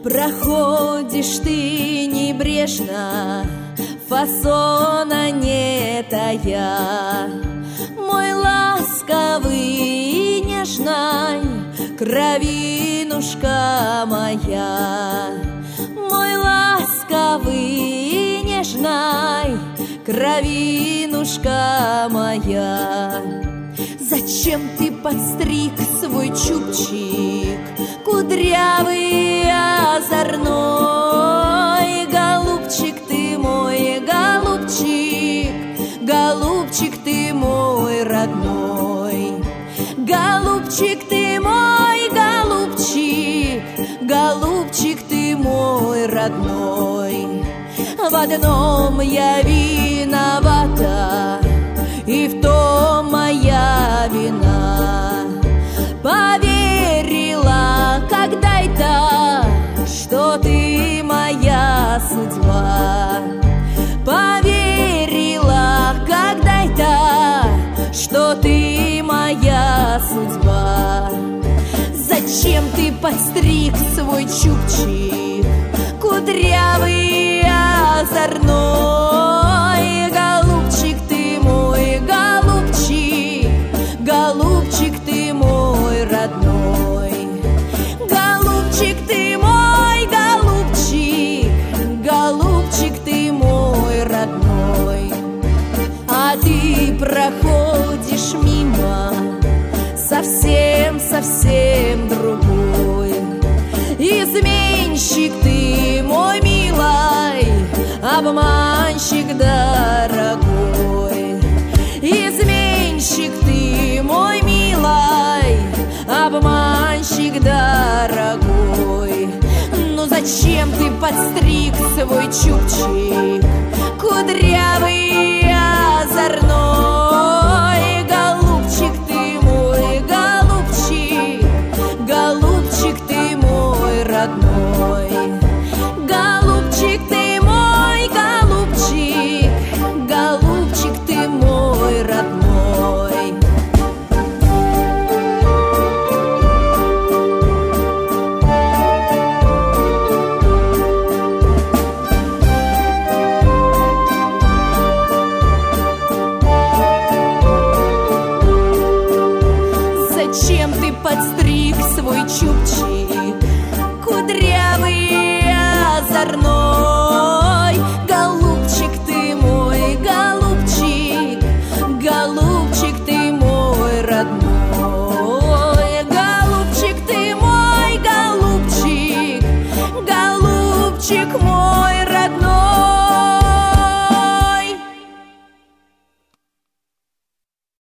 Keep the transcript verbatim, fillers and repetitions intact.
Проходишь ты небрежно, фасона не тая, мой ласковый и нежный, кровинушка моя. Мой ласковый и нежный, кровинушка моя. Зачем ты подстриг свой чубчик, кудрявый и озорной? Голубчик ты мой, голубчик, голубчик ты мой родной. Голубчик ты мой, голубчик, голубчик ты мой родной. В одном я виновата, и в том моя вина. Поверила когда-то, что ты моя судьба. Поверила когда-то, что ты моя судьба. Зачем ты подстриг свой чубчик, кудрявый и озорной? Голубчик ты мой, голубчик, голубчик ты мой родной. Голубчик ты мой, голубчик, голубчик ты мой родной. А ты проходишь мимо, совсем-совсем другой. Изменщик ты мой милый, обманщик дорогой. Изменщик ты мой милый, обманщик дорогой. Ну зачем ты подстриг свой чубчик, кудрявый и озорной? Голубчик ты мой, голубчик, голубчик ты мой родной. Голубчик ты мой, голубчик, голубчик ты мой родной. Зачем ты подстриг свой чубчик, кудрявый и озорной? Голубчик ты мой, голубчик, голубчик ты мой родной. Голубчик ты мой, голубчик, голубчик мой родной.